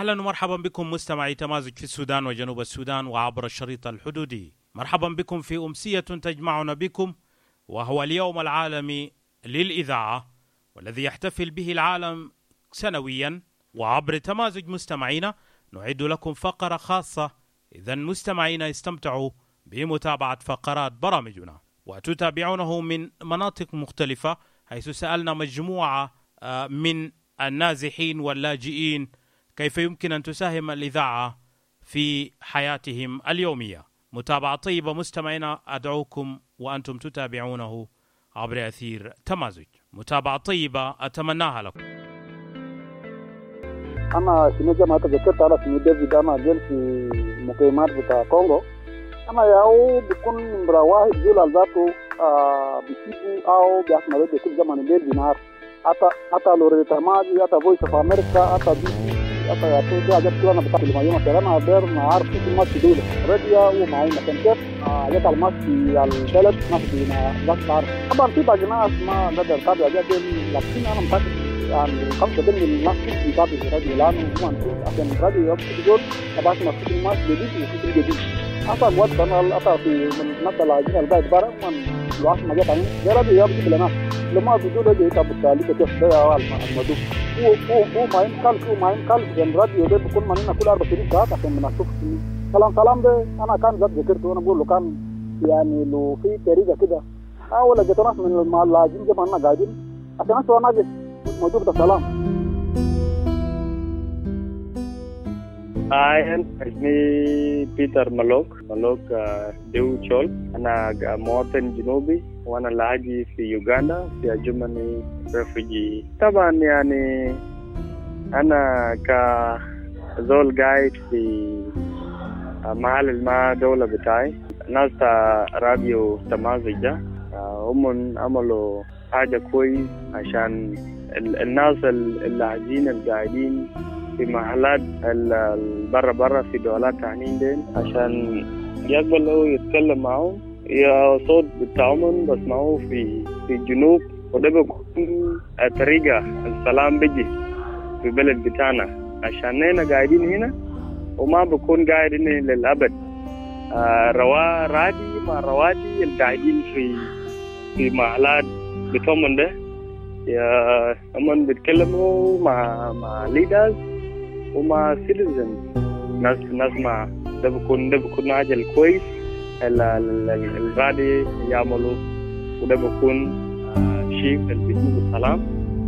أهلا ومرحبا بكم مستمعي تمازج في السودان وجنوب السودان وعبر الشريط الحدودي. مرحبا بكم في أمسية تجمعنا بكم، وهو اليوم العالمي للإذاعة والذي يحتفل به العالم سنويا. وعبر تمازج مستمعينا نعد لكم فقرة خاصة، إذن مستمعينا استمتعوا بمتابعة فقرات برامجنا وتتابعونه من مناطق مختلفة، حيث سألنا مجموعة من النازحين واللاجئين كيف يمكن أن تساهم الإذاعة في حياتهم اليومية. متابعة طيبة مستمعينا، أدعوكم وأنتم تتابعونه عبر أثير تمازج. متابعة طيبة أتمناها لكم. أنا سنجا ما تذكرت على سنة ديفيد، أنا جل في مقيمات بتاع كونغو. أنا ياو بكون براواحد جول الذاتو بيسيبو أو بيحمل بيت كل زمان الليل بنهار. حتى لوريتا ماجي، حتى فويس أوف أمريكا، حتى بي حتى يعطوا ده حاجات كلها بتاع لما يوم كلام عبر نهار في الماتش دولة راديو ومعي مكانتر حاجات الماتش في البلد ما في ناس عارف. طبعا في بعض الناس ما قدر تابع حاجات دي، لكن أنا متأكد يعني 5 من الناس بيتابعوا الراديو لأنه هو عشان الراديو يبقى يقول تبعت ما في الماتش جديد وفي جديد. أصلا وقت أنا أصلا في من الناس اللي عايزين البيت برا من الواحد ما جت عنه ده راديو يبقى لنا لما بيجوا راديو يتابع كيف ده الموضوع هو ما ينقل يعني الراديو ده بيكون مننا كل 24 ساعة عشان بنشوف كلام ده. أنا كان ذات ذكرته وأنا بقول له كان يعني لو في طريقة كده أو لقيت ناس من اللاجئين زي ما أنا قاعدين عشان أسوأ ناقص موضوع السلام. Hi, اسمي بيتر ملوك ديو تشول. أنا مواطن جنوبي وأنا لاجئ في يوغندا في جرماني ريفوجي. طبعا يعني أنا كزول قاعد في محل ما دولة بتاعي، ناس راديو تمازج ده هم عملوا حاجة كويس عشان الناس اللاجئين القاعدين في محلات برا في دولات تانيين دين عشان يقبلوا يتكلم معهم، يا صوت بتاعهم بسمعوه في الجنوب، وده بيكون طريقة السلام بيجي في بلد بتاعنا عشان هنا قاعدين هنا وما بكون قاعدين للأبد. رادي مع روادي القاعدين في محلات بتوعهم ده يا هم بيتكلموا مع ليدرز ومع citizens ناس مع ده بيكون حاجة كويس الرادي يعملوا، وده بيكون شيء اللي بيجيب السلام.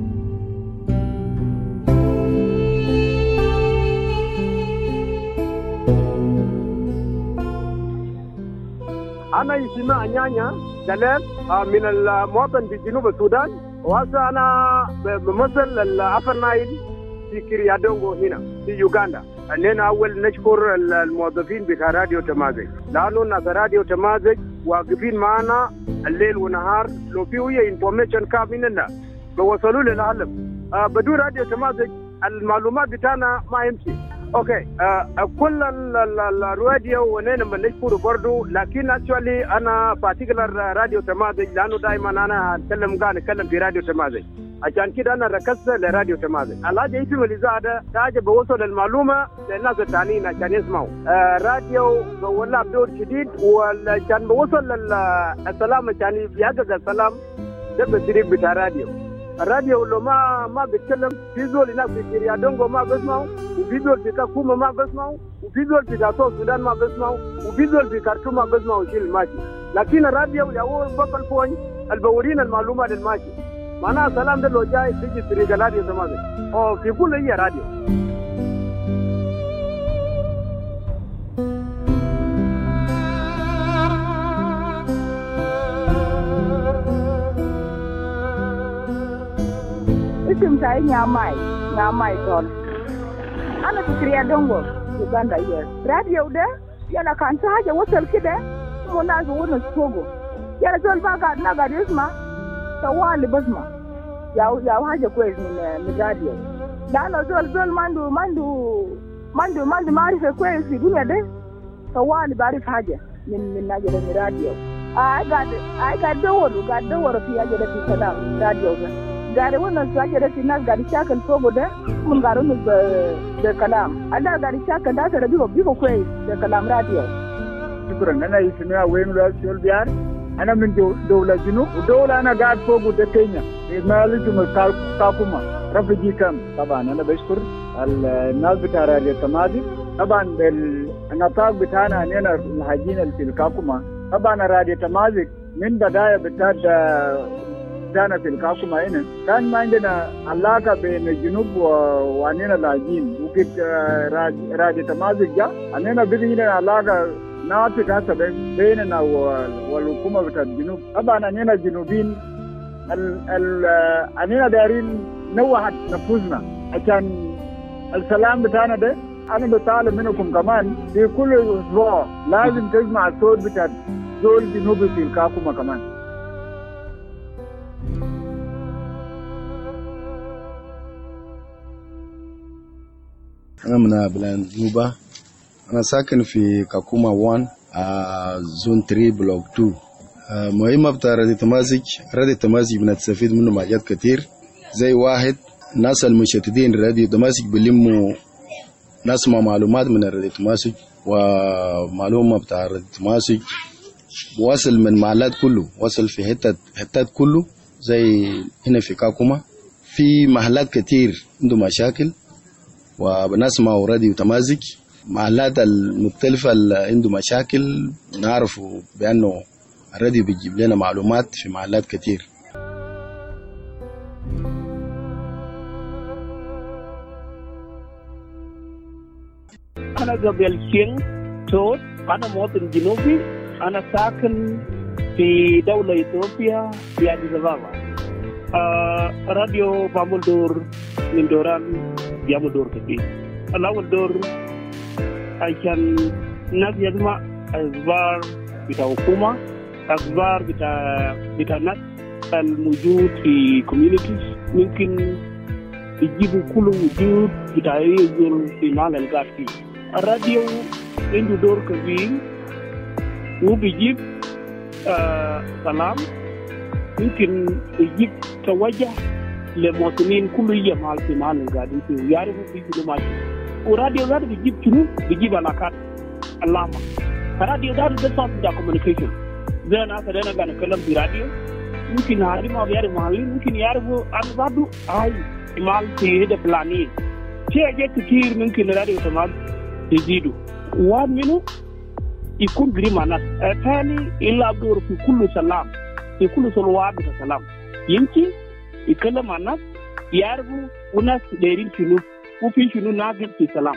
أنا يسمى أنيانيا دلال من المواطن في جنوب السودان، وهذا أنا بمثل الأفر نايل في كريادونغو هنا في يوغندا. أننا أول نشكر الموظفين بتاع راديو تمازج، لأنه ناس راديو تمازج واقفين معنا الليل ونهار، لو في ويا انفورميشن كاملة بوصلوا للعالم. بدون راديو تمازج المعلومات بتاعنا ما يمشي. اوكي كل الراديو ونحن بنشكره برضه، لكن اكشولي انا بارتيكولار راديو تمازج لانه دائما انا اتكلم في راديو تمازج، عشان كده انا ركزت لراديو تمازج. الحاجه اسم الاذاعه ده حاجه بوصل المعلومه للناس الثانيين عشان يسمعوا. راديو بيلعب دور شديد، وعشان بوصل السلام عشان يحقق السلام ده بالطريق بتاع راديو. الراديو لو ما بيتكلم، في زول هناك في كريادونغو ما بسمعوا، وفي زول في كاكوما ما بسمعوا، وفي زول في دارفور السودان ما بسمعوا، وفي زول في خرطوم ما بسمعوا شيء الماشي. لكن الراديو اللي هو فوكال بوينت البورين المعلومات الماشي، معناها السلام ده لو جاي تيجي طريق الراديو تمازج او في كل هي راديو. اسم تاعي نعماي تول. أنا في كريادونغو يوغندا. راديو ده يلا كان حاجة وصل كده وناس ونسوقوا يلا زول ما قاعد يسمع طوالي بسمع يا حاجة كويس من راديو، لأنه زول ما عنده معرفة كويس في الدنيا ده، طوالي بعرف حاجة من أجل راديو. قاعد دور في حاجة في السلام راديو ده قاعد ونس أجر في ناس قاعد يشاكل فوقه ده من قاعد ونس بكلام أنا قاعد يشاكل ده ترى بيجوا كويس بكلام راديو. شكرا. أنا اسمي وين لوسيول بيار. أنا من دولة جنوب ودولة أنا قاعد فوقه ده كينيا. ما لازم كاكوما رفجي كم. طبعا أنا بشكر الناس بتاع راديو تمازيج. طبعا النطاق بتاعنا هنا الحاجين في الكاكوما. طبعا راديو تمازيج من بداية بتاعنا في الكاكوما هنا كان ما عندنا علاقة بين الجنوب وعنينا اللاجئين. وكت راديو تمازيج جاء عنينا بيجينا علاقة ناتج هسه بيننا والحكومة بتاع الجنوب. طبعا عنينا الجنوبيين عنينا دايرين نوحد نفوسنا عشان السلام بتاعنا ده. أنا بطالب منكم كمان في كل أسبوع لازم تسمع الصوت بتاع زول جنوبي في الكاكوما كمان. أنا من بلان جوبا. أنا ساكن في كاكوما 1 زون 3 بلوك 2. مهمة بتاع راديو تمازيج بنستفيد منه حاجات كتير. زي واحد الناس المشتتين راديو تمازيج بيلموا نسمع معلومات من راديو تمازيج ومعلومة بتاع راديو تمازيج وصل من محلات كله وصل في حتات كله. زي هنا في كاكوما في محلات كتير عنده مشاكل وبنسمع راديو تمازيج. محلات المختلفة اللي عنده مشاكل نعرف بأنه الراديو بيجيب لنا معلومات في محلات كتير. أنا جابيل كين توت. أنا مواطن جنوبي. أنا ساكن في دولة إثيوبيا في أديس أبابا. راديو بعمل دور من دوران بيعمل دور كثير. الأول دور عشان الناس يسمع أخبار بتاع حكومة، أخبار بتاع الناس الموجود في communities. ممكن يجيبوا كل وجود بتاع يزول في مال القاعد فيه. الراديو عنده دور كبير وبيجيب سلام. ممكن يجيب توجه للمواطنين كل يوم في مال القاعدين فيه يعرفوا بيجوا ماشي. وراديو ده بيجيب شنو؟ بيجيب علاقات علامة. الراديو ده صوت بتاع communication. زي أنا قاعد أتكلم في راديو ممكن هاري ما بيعرف مالي ممكن يعرفوا أنا بعده مال في هذا فلاني. شيء كتير ممكن الراديو تمام يزيدوا. واحد منه يكون قريب مع الناس. الثاني إلا دور في كل سلام في كل صلوات بسلام. يمكن يتكلم مع الناس يعرفوا والناس دايرين شنو وفي شنو ناقص في سلام.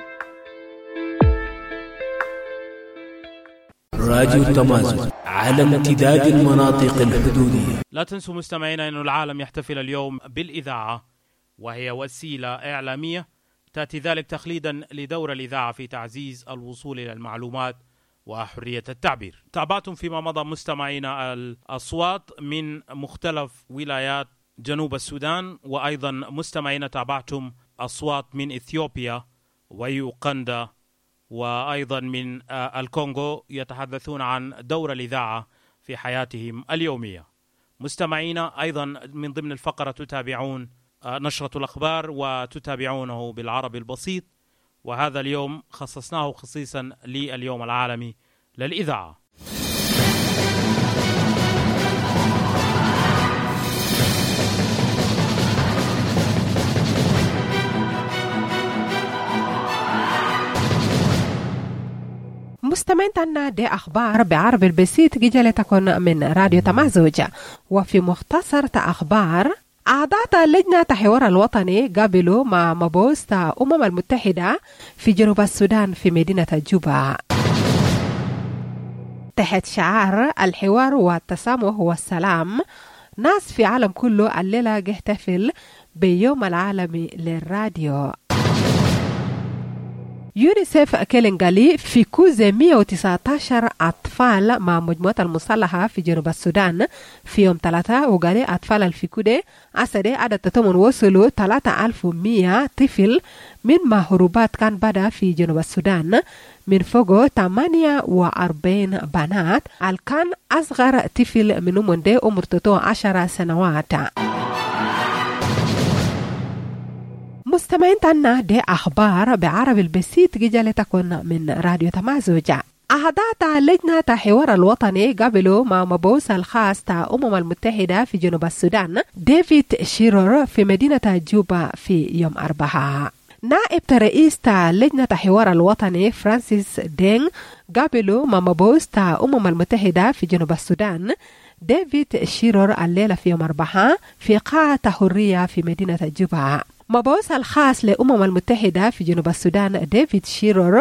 راديو تمازيج على امتداد المناطق الحدودية. لا تنسوا مستمعينا أن العالم يحتفل اليوم بالإذاعة، وهي وسيلة إعلامية تأتي ذلك تخليدا لدور الإذاعة في تعزيز الوصول إلى المعلومات وحرية التعبير. تابعتم فيما مضى مستمعينا الأصوات من مختلف ولايات جنوب السودان، وأيضا مستمعينا تابعتم أصوات من إثيوبيا ويوغندا وأيضا من الكونغو يتحدثون عن دور الإذاعة في حياتهم اليومية. مستمعينا أيضا من ضمن الفقرة تتابعون نشرة الأخبار وتتابعونه بالعربي البسيط، وهذا اليوم خصصناه خصيصا لليوم العالمي للإذاعة. مستمعين عنا دي أخبار بعربي البسيط جلتكن من راديو تمازيج. وفي مختصر أخبار أعضاء لجنة الحوار الوطني قابلوا مع مبعوث الأمم المتحدة في جنوب السودان في مدينة جوبا تحت شعار الحوار والتسامح والسلام. ناس في عالم كله الليلة يحتفل بيوم العالمي للراديو. يونيسيف كيلنغالي في كوز 119 أطفال مع مجموعة المصلحة في جنوب السودان في يوم 3 وقالي أطفال الفيكودة أسدي عدد تتمن وصلوا 3100 طفل من مهروبات كان بدأ في جنوب السودان من فوق 48 بنات الكان أصغر طفل منهم دي عمر 10 سنوات. مستمعين تنا دي أخبار بعربي البسيط جالتكن من راديو تمازج. أعضاء لجنة الحوار الوطني قبلوا مع مبعوث الخاص تاع المتحدة في جنوب السودان ديفيد شيرور في مدينة جوبا في يوم 4. نائب رئيس تاع لجنة الحوار الوطني فرانسيس دينغ قابلوا مع مبعوث تاع المتحدة في جنوب السودان ديفيد شيرور الليلة في يوم 4 في قاعة حرية في مدينة جوبا. مبعوث الخاص للأمم المتحدة في جنوب السودان ديفيد شيرور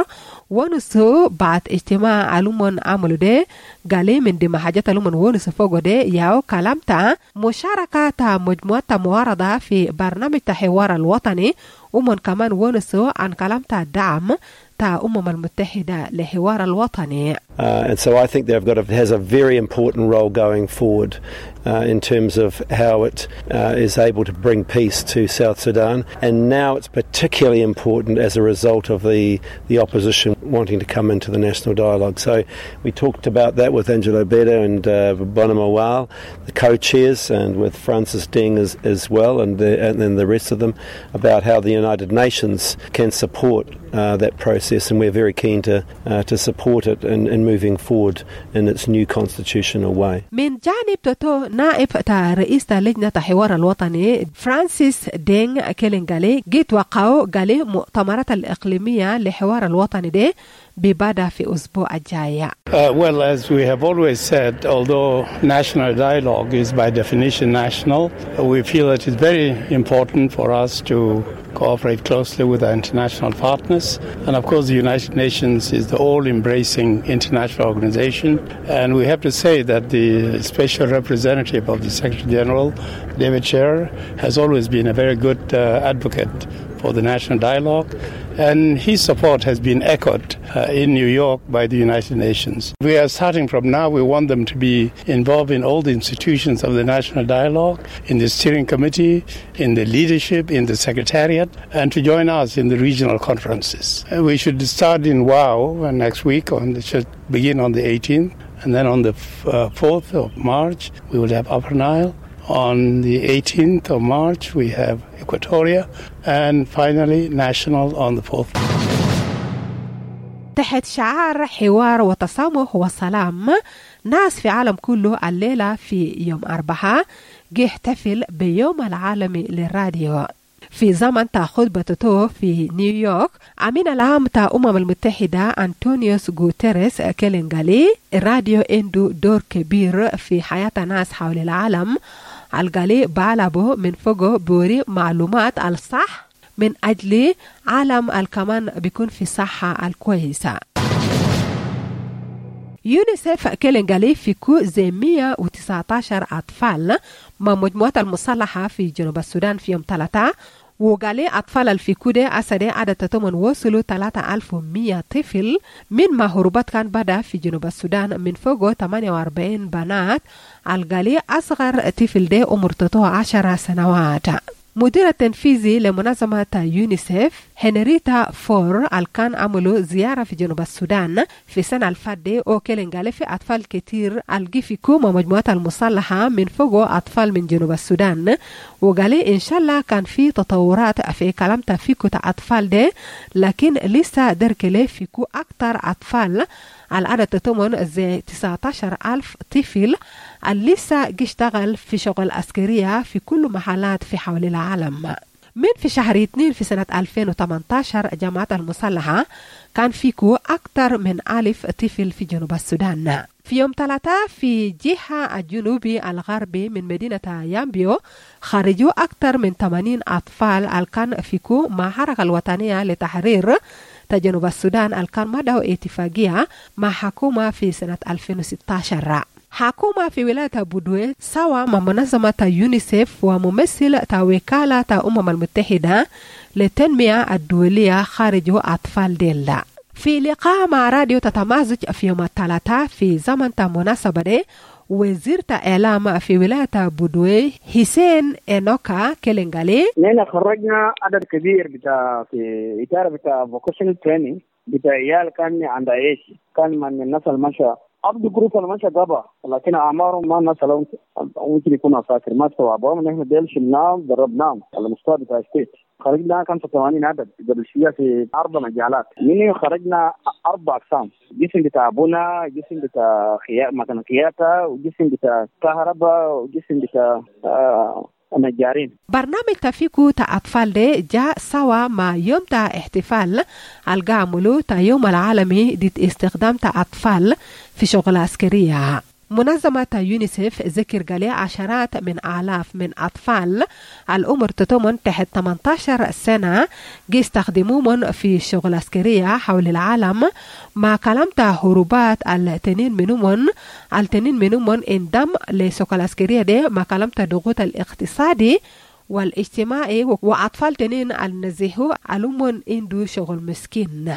ونسو بعد اجتماع علوم عملوا ده قال من دي حاجة علوم ونسو فوق ده ياو كلامتا مشاركة مجموعة معارضة في برنامج الحوار الوطني ومن كمان ونسو عن كلامتا دعم تا المتحدة لحوار الوطني. And so I think has a very important role going forward in terms of how it is able to bring peace to South Sudan. And now it's particularly important as a result of the opposition wanting to come into the national dialogue. So we talked about that with Angelo Beda and Bonham Awal, the co-chairs, and with Francis Deng as well, and then the rest of them, about how the United Nations can support that process, and we're very keen to support it in moving forward in its new constitutional way. من جانب توتو نائب رئيس لجنة الحوار الوطني فرانسيس دينغ كيلينغالي جيت وقعوا قالي مؤتمرات الإقليمية لحوار الوطني ده ببدأ في أسبوع الجاي. Well, as we have always said, although national dialogue is by definition national, we feel it is very important for us to cooperate closely with our international partners. And of course, the United Nations is the all-embracing international organization. And we have to say that the special representative of the Secretary General, David Scherer, has always been a very good advocate for the national dialogue. And his support has been echoed in New York by the United Nations. We are starting from now, we want them to be involved in all the institutions of the national dialogue, in the steering committee, in the leadership, in the secretariat, and to join us in the regional conferences. We should start in WOW next week, it should begin on the 18th, and then on the 4th of March, we will have Upper Nile. On the 18th of March, we have Equatoria, and finally, national on the 4th. تحت شعار حوار وتسامح وسلام ناس في عالم كله الليلة في يوم 4 يحتفل بيوم العالمي للراديو. في زمن خطبته في نيويورك أمين العام المتحدة أنطونيوس غوتيريس كيلينغالي الراديو عنده دور كبير في حياة الناس حول العالم. الغالي بعلبه من فوقه بوري معلومات الصح من أجل عالم الكمان بيكون في صحة الكويسة. يونيسيف كيلينغالي في زي 119 أطفال مع مجموعة المصلحة في جنوب السودان في يوم 3 وقالي أطفال الفيكودة أسدي عدد تمن وصلوا 3100 طفل من مهروبات كان بدأ في جنوب السودان من فوق 48 بنات. القالي أصغر طفل ده عمر 10 سنوات. مدير التنفيذي لمنظمة يونيسيف هنريتا فور كان عملوا زيارة في جنوب السودان في سنة الفادة وكيلينغالي في أطفال كتير الجيفيكو مجموعة المصلحة من فوق أطفال من جنوب السودان وقالي إن شاء الله كان في تطورات في كلام تفيكو أطفال ده لكن لسه دركلي فيكو أكتر أطفال العدد تتمن زي 19,000 طفل اللي لسه يشتغل في شغل عسكرية في كل محلات في حول العالم. من في شهر 2 في سنة 2018 جماعة المصلحة كان فيكو أكثر من 1000 طفل في جنوب السودان. في يوم 3 في جهة الجنوبي الغربي من مدينة يامبيو خرجوا أكثر من 80 أطفال كان فيكو مع حركة الوطنية لتحرير جنوب السودان الكان مدعو اتفاقية مع حكومة في سنة 2016. حكومة في ولاية بودوي سوا مع منظمة يونيسيف وممثل وكالة المتحدة للتنمية الدولية خارجوا أطفال ديلا. في لقاء مع راديو تتمازج في يوم 3 في زمن مناسبة دي وزير إعلام في ولاية بودوي حسين إنوكا كيلينغالي نحن خرجنا عدد كبير في إطار vocational training عيال كان عند عيش كان من الناس المشى عبد جروب أنا ماشي قبا لكن أعمارهم ما الناس لهم ممكن يكونوا عساكر ما استوعبوا من إحنا ديل شلناهم دربناهم على مستوى بتاع ستيت. خرجنا 85 عدد قبل شوية في 4 مجالات. مني خرجنا 4 أقسام، جسم بتاع بنا، جسم بتاع مكان خياطة، وجسم بتاع كهرباء، وجسم بتاع النجارين. برنامج تفيكو تا أطفال ده جاء سوا مع يوم تا احتفال القاملو تا يوم العالمي ضد استخدام تا أطفال في شغل عسكرية. منظمة يونيسيف ذكر قال عشرات من آلاف من أطفال العمر تتمن تحت 18 سنة يستخدموهم في شغل عسكرية حول العالم. ما كلمت هروبات التنين منهم اندم لشغل عسكرية ده. ما كلمت ضغوط الاقتصادي والاجتماعي وأطفال تنين النزيهو علومون اندو شغل مسكين.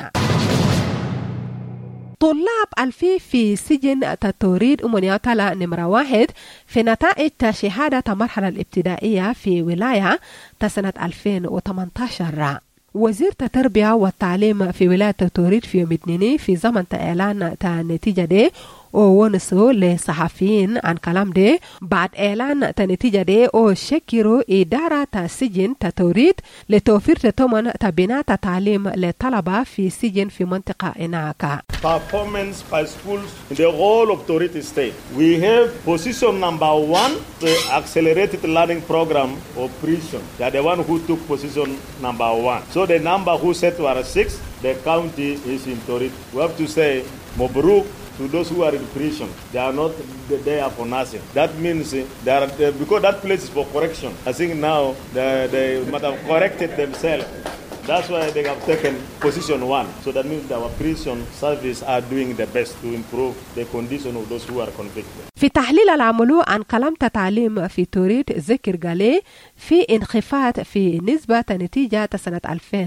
طلاب ألفي في سجن توريد أمنياتلا نمرة 1 في نتائج شهادة المرحلة الابتدائية في ولاية سنة 2018. وزير التربية والتعليم في ولاية توريد في يوم الاثنين في زمن إعلان النتيجة دي ونسو لصحفيين عن كلام دي. بعد إعلان النتيجة دي شكروا إدارة السجن توريد لتوفير تمن تبنات تعليم للطلبة في سجن في منطقة إناكا. Performance by schools in the whole of Toriti State. We have position number 1, the accelerated learning program of prison. They are the one who took position number 1. So the number who set were 6, the county is in Toriti. We have to say Mobruk to those who are in prison. They are not there for nothing. That means they are because that place is for correction. I think now they might have corrected themselves. That's why they have taken position 1. So that means our prison service are doing the best to improve the condition of those who are convicted. في تحليل العملو عن كلام تعليم في توريد ذكر قال في انخفاض في نسبة نتيجة سنة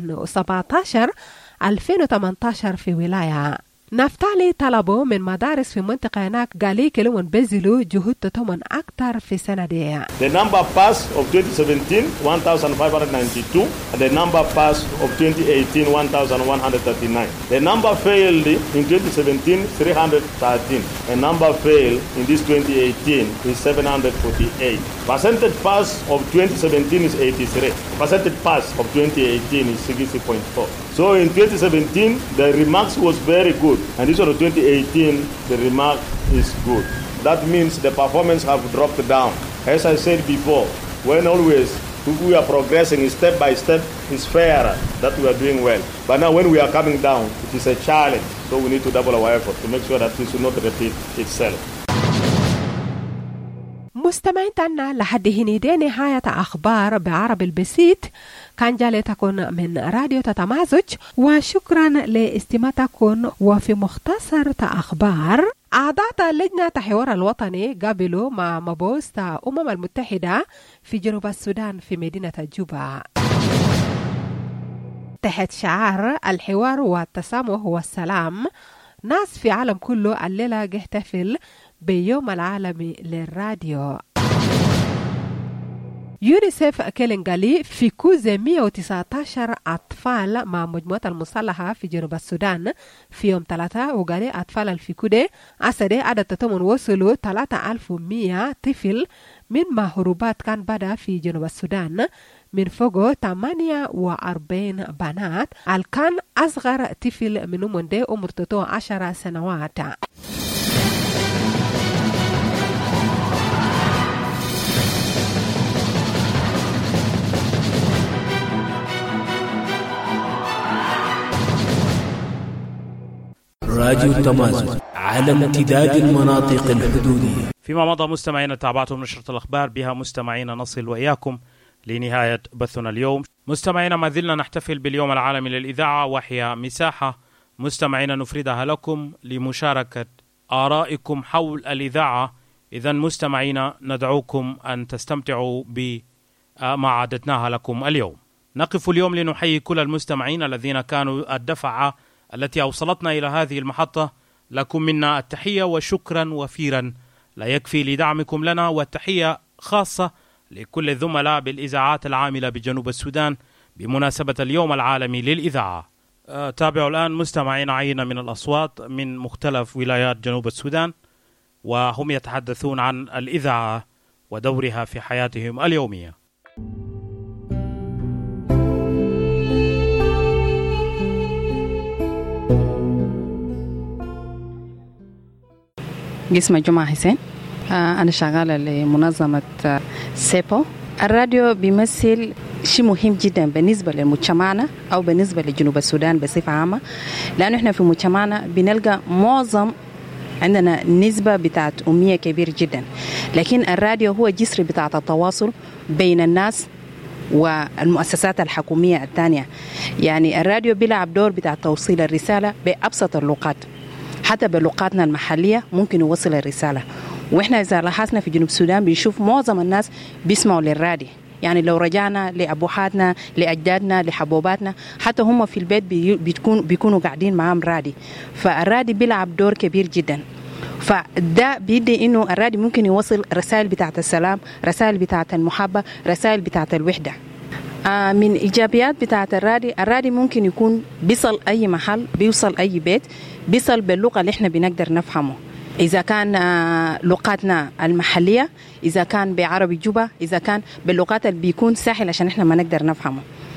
2017-2018 في ولاية. نفتالي طلبوا من مدارس في منطقة هناك قالي كلهم بذلوا جهود تتمن أكثر في سنة دي. The number pass of 2017 1592 and the number pass of 2018 1139. The number failed in 2017 313. The number failed in this 2018 is 748. Percentage pass of 2017 is 83. Percentage pass of 2018 is 60.4. So in 2017 the remarks was very good. And this one of 2018, the remark is good. That means the performance have dropped down. As I said before, when always we are progressing step by step, it's fairer that we are doing well. But now when we are coming down, it is a challenge. So we need to double our effort to make sure that this will not repeat itself. مستمعين لحد هنا دي نهاية أخبار بعربي البسيط. كان جالي تكون من راديو تتمازج وشكرا لاستماعتكم. وفي مختصر أخبار أعضاء لجنة الحوار الوطني قابلوا مع مبعوث الأمم المتحدة في جنوب السودان في مدينة جوبا تحت شعار الحوار والتسامح والسلام. ناس في عالم كله الليلة يحتفل بيوم العالمي للراديو. يونيسيف كيلنغالي في كوز 119 أطفال مع مجموعة المصلحة في جنوب السودان في يوم 3 وقالي أطفال الفيكودة أسدي عدد تتمن وصلوا 3100 طفل من هروبات كان بدأ في جنوب السودان من فوق 48 بنات. الكان أصغر طفل منهم ده عمره 10 سنوات. راديو التمازج على امتداد المناطق الحدودية. فيما مضى مستمعينا تابعتم نشرة الأخبار بها مستمعينا نصل وإياكم لنهاية بثنا اليوم. مستمعينا ما زلنا نحتفل باليوم العالمي للإذاعة وهي مساحة مستمعينا نفردها لكم لمشاركة آرائكم حول الإذاعة. إذن مستمعينا ندعوكم أن تستمتعوا بما عددناها لكم اليوم. نقف اليوم لنحيي كل المستمعين الذين كانوا الدفعة التي أوصلتنا إلى هذه المحطة. لكم منا التحية وشكرا وفيرا لا يكفي لدعمكم لنا، والتحية خاصة لكل الزملاء بالإذاعات العاملة بجنوب السودان بمناسبة اليوم العالمي للإذاعة. تابعوا الآن مستمعين عينة من الأصوات من مختلف ولايات جنوب السودان، وهم يتحدثون عن الإذاعة ودورها في حياتهم اليومية. اسمي جمعة حسين، أنا شغالة لمنظمة سيبو. الراديو بيمثل شيء مهم جدا بالنسبة لمجتمعنا أو بالنسبة لجنوب السودان بصفة عامة، لأنه إحنا في مجتمعنا بنلقى معظم عندنا نسبة بتاعت أمية كبير جدا، لكن الراديو هو جسر بتاعت التواصل بين الناس والمؤسسات الحكومية الثانية. يعني الراديو بيلعب دور بتاع توصيل الرسالة بأبسط اللغات، حتى بلغاتنا المحلية ممكن يوصل الرسالة. وإحنا إذا لاحظنا في جنوب السودان بنشوف معظم الناس بيسمعوا للراديو. يعني لو رجعنا لأبوحاتنا لأجدادنا لحبوباتنا حتى هم في البيت بيكونوا قاعدين معهم رادي، فالرادي بيلعب دور كبير جدا. فده بيدي إنه الرادي ممكن يوصل رسائل بتاعت السلام، رسائل بتاعت المحبة، رسائل بتاعت الوحدة. من إيجابيات بتاعت الرادي ممكن يكون بيصل أي محل، بيوصل أي بيت، بيصل باللغة اللي إحنا بنقدر نفهمه، إذا كان لغاتنا المحلية، إذا كان بعربي جوبا، إذا كان باللغات اللي بيكون سهل عشان إحنا ما نقدر نفهمه.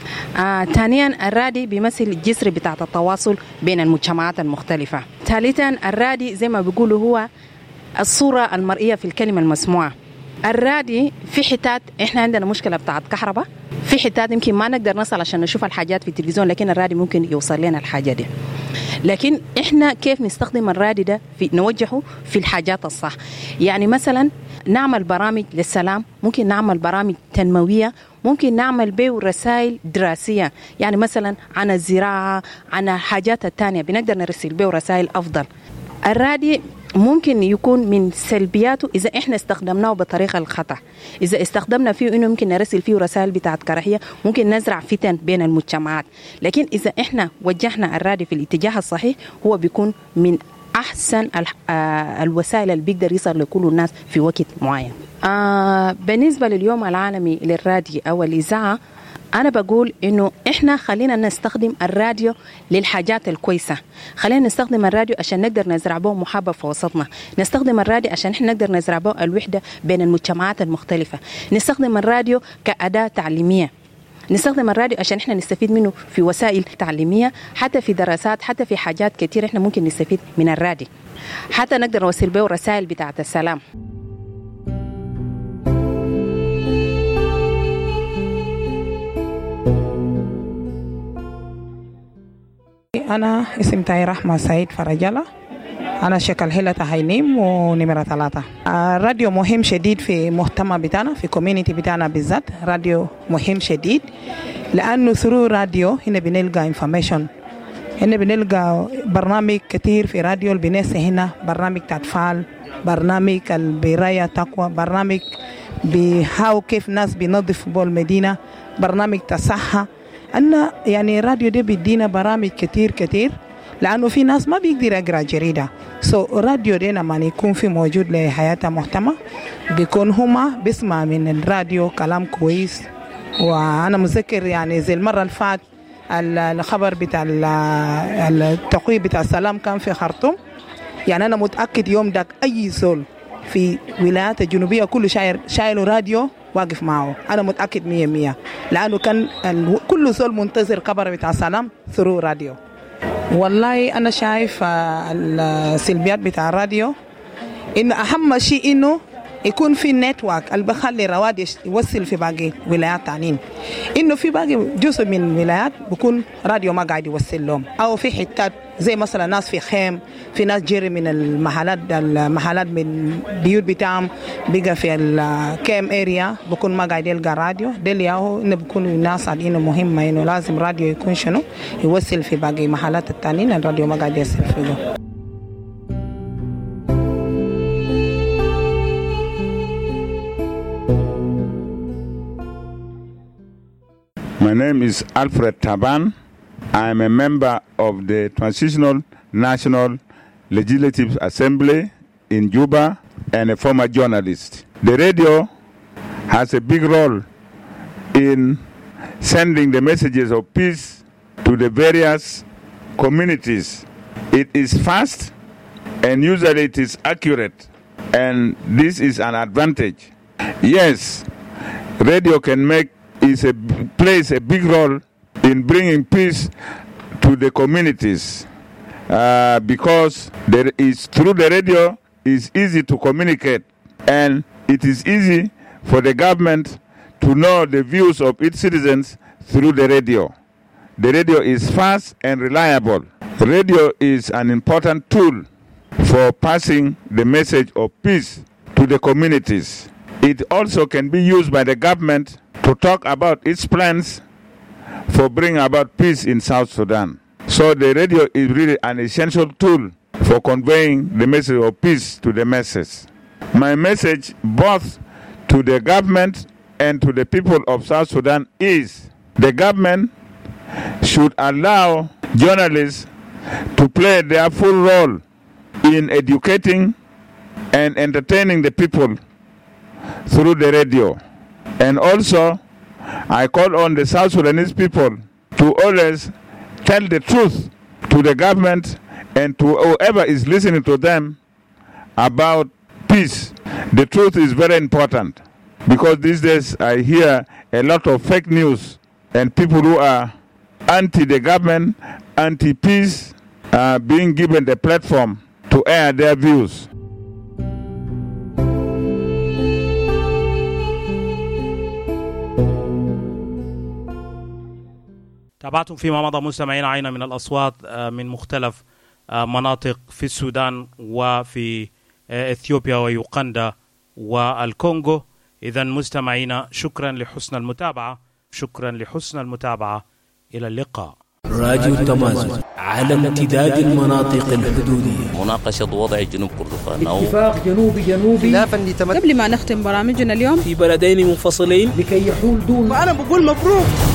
ثانيا الرادي بيمثل الجسر بتاع التواصل بين المجتمعات المختلفة. ثالثا الرادي زي ما بيقولوا هو الصورة المرئية في الكلمة المسموعة. الرادي في حتات إحنا عندنا مشكلة بتاعت كهرباء، في حتات يمكن ما نقدر نصل عشان نشوف الحاجات في التلفزيون، لكن الرادي ممكن يوصل لنا الحاجة دي. لكن إحنا كيف نستخدم الرادي ده نوجهه في الحاجات الصح. يعني مثلا نعمل برامج للسلام، ممكن نعمل برامج تنموية، ممكن نعمل به رسائل دراسية، يعني مثلا عن الزراعة، عن الحاجات التانية بنقدر نرسل به رسائل أفضل. الرادي ممكن يكون من سلبياته إذا إحنا استخدمناه بطريقة الخطأ، إذا استخدمنا فيه إنه ممكن نرسل فيه رسائل بتاعت كراهية، ممكن نزرع فتن بين المجتمعات. لكن إذا إحنا وجهنا الراديو في الاتجاه الصحيح هو بيكون من أحسن الوسائل اللي بيقدر يصل لكل الناس في وقت معين. بالنسبة لليوم العالمي للراديو أو الإذاعة، أنا بقول إنه إحنا خلينا نستخدم الراديو للحاجات الكويسة، خلينا نستخدم الراديو عشان نقدر نزرع به محبة في وسطنا، نستخدم الراديو عشان إحنا نقدر نزرع به الوحدة بين المجتمعات المختلفة، نستخدم الراديو كأداة تعليمية، نستخدم الراديو عشان إحنا نستفيد منه في وسائل تعليمية، حتى في دراسات، حتى في حاجات كتير إحنا ممكن نستفيد من الراديو، حتى نقدر نوصل به رسائل بتاعة السلام. أنا اسم تاي رحمة سعيد فرجالة، أنا شكل هيلة هينيم ونمرة 3. الراديو مهم شديد في مجتمع بتاعنا، في كوميونيتي بتاعنا بالذات. راديو مهم شديد لأنه ثرو راديو هنا بنلقى information، هنا بنلقى برنامج كتير في راديو البناس، هنا برنامج أطفال، برنامج البراية تقوى، برنامج بهاو كيف ناس بينظفوا المدينة، برنامج تصحى. أن يعني الراديو ده بيدينا برامج كتير لأنه في ناس ما بيقدر يقرأ جريدة. الراديو ده لما يكون في موجود لحياة مجتمع بيكون هما بيسمع من الراديو كلام كويس. وأنا مذكر يعني زي المرة اللي فات الخبر بتاع التقويم بتاع السلام كان في خرطوم. يعني أنا متأكد يوم داك أي زول في ولايات الجنوبية كله شايله راديو واقف معه، أنا متأكد 100% لأنه كان كل زول منتظر خبر بتاع السلام ثرو راديو. والله أنا شايف السلبيات بتاع الراديو إن أهم شيء إنه يكون في نتورك اللي بخلي رواد يوصل في باقي ولايات تانيين، إنه في باقي جزء من ولايات بكون راديو ما قاعد يوصل لهم، أو في حتات زي مثلا ناس في خيم، في ناس جري من المحلات من بيوت بتاعهم بقى في الكيم اريا بكون ما قاعد يلقى راديو. ده اللي هو إنه بكون الناس عارفين مهمة إنه لازم راديو يكون شنو يوصل في باقي محلات التانيين، الراديو ما قاعد يوصل فيه. My name is Alfred Taban. I am a member of the Transitional National Legislative Assembly in Juba and a former journalist. The radio has a big role in sending the messages of peace to the various communities. It is fast and usually it is accurate, and this is an advantage. Yes, radio plays a big role in bringing peace to the communities because through the radio is easy to communicate, and it is easy for the government to know the views of its citizens through the radio. The radio is fast and reliable. Radio is an important tool for passing the message of peace to the communities. It also can be used by the government to talk about its plans for bringing about peace in South Sudan. So the radio is really an essential tool for conveying the message of peace to the masses. My message both to the government and to the people of South Sudan is the government should allow journalists to play their full role in educating and entertaining the people through the radio. And also, I call on the South Sudanese people to always tell the truth to the government and to whoever is listening to them about peace. The truth is very important because these days I hear a lot of fake news and people who are anti the government, anti-peace, being given the platform to air their views. تابعتم فيما مضى مستمعين عينا من الأصوات من مختلف مناطق في السودان وفي إثيوبيا ويوغندا والكونغو. إذن مستمعينا شكرا لحسن المتابعة. إلى اللقاء. راديو تمازن على امتداد المناطق الحدودية. مناقشة وضع جنوب كردفان اتفاق جنوبي قبل ما نختم برامجنا اليوم في بلدين منفصلين لكي يحول دون. وأنا بقول مبروك